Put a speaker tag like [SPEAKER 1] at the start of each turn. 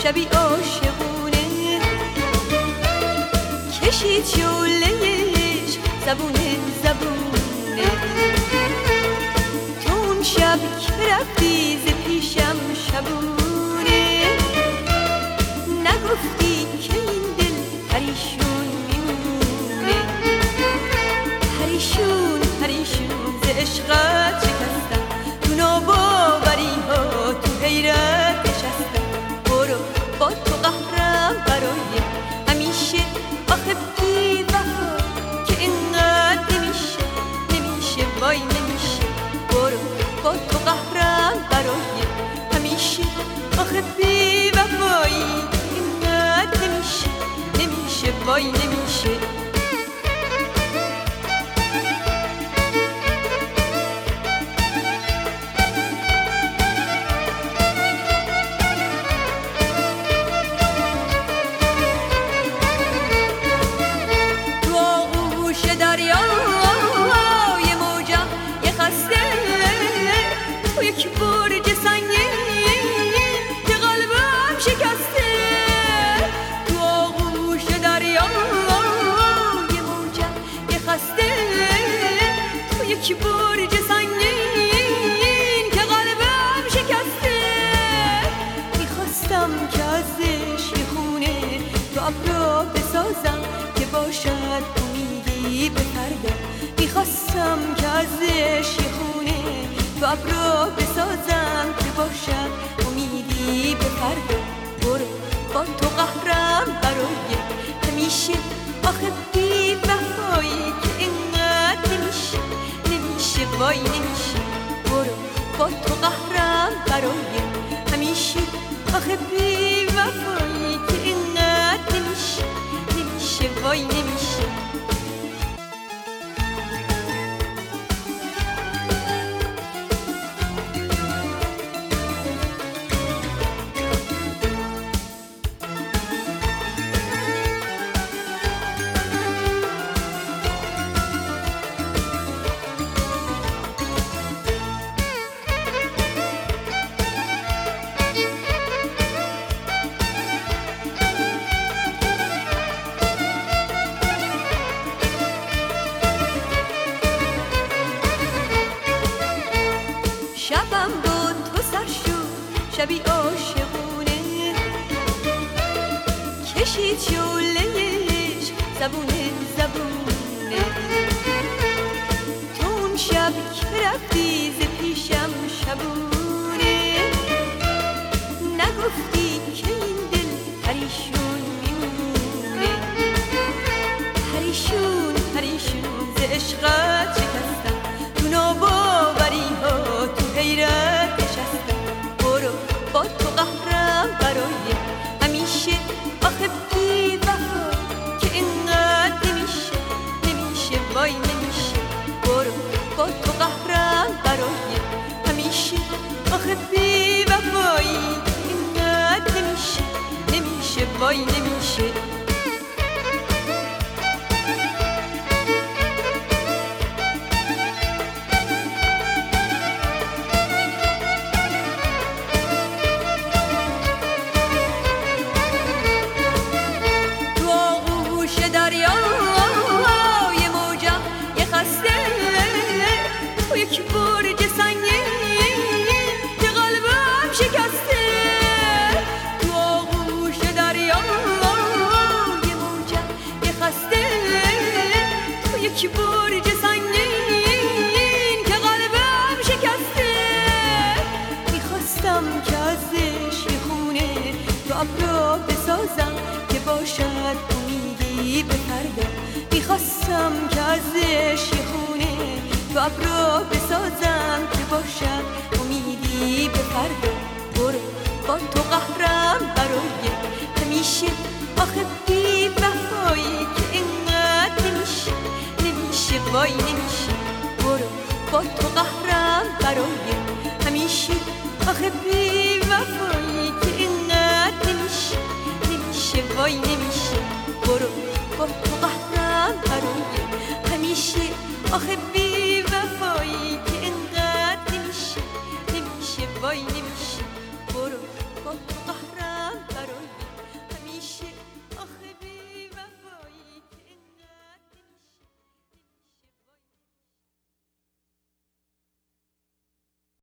[SPEAKER 1] شبی عاشقونه کشید شعله‌اش زبونه زبونه. تو اون شب که رفتی ز پیشم شبونه نگفتی که این دل پریشون میمونه. پریشون پریشون ز عشقت شکستم، تو ناباوری ها تو حیرت نشستم. برو با تو قهرم برای همیشه، آخه بی وفا که اینقدر نمیشه نمیشه وای نمیشه. برو با تو قهرم برای همیشه، آخه بی وفایی اینقدر نمیشه نمیشه وای نمیشه. یک برج سنگین که قلبم شکسته، تو آغوش دریا یه موجم یه خسته. تو یک برج سنگین که قلبم شکسته. میخواستم که ازش یه خونه تو ابرا بسازم که باشد امیدی به فردا. میخواستم که ازش یه خونه تو ابرا بسازم که باشد امیدی به فردا. برو با تو قهرم برای همیشه، آخه بی وفایی که اینقدر نمیشه نمیشه وای نمیشه. برو با تو قهرم برای همیشه، آخه بی وفایی که اینقدر نمیشه نمیشه وای نمیشه. شبم با تو سر شد شبی عاشقونه کشید شعله‌اش زبونه زبونه. تو اون شب که رفتی ز پیشم شبونه نگفتی که این دل پریشون میمونه. پریشون پریشون ز عشقت شکستم، تو ناباوری ها تو حیرت نشستم. برو با تو قهرم برای همیشه، آخه بی وفا که اینقدر نمیشه نمیشه وای نمیشه. برو با تو قهرم برای همیشه، آخه بی وفایی اینقدر نمیشه نمیشه وای نمیشه. یک برج سنگین که قلبم شکسته، تو آغوش دریا یه موجم یه خسته. تو یک برج سنگین که قلبم شکسته. میخواستم که ازش یه خونه تو ابرا بسازم که باشد امیدی به فردا. میخواستم که ازش یه خونه تو ابرا بسازم که باشد امیدی به فردا. برو با تو قهرم برای همیشه، آخه بی وفایی که اینقدر نمیشه نمیشه وای نمیشه. برو با تو قهرم برای همیشه، آخه بی وفایی که اینقدر نمیشه نمیشه وای نمیشه. برو با تو قهرم برای همیشه، آخه بی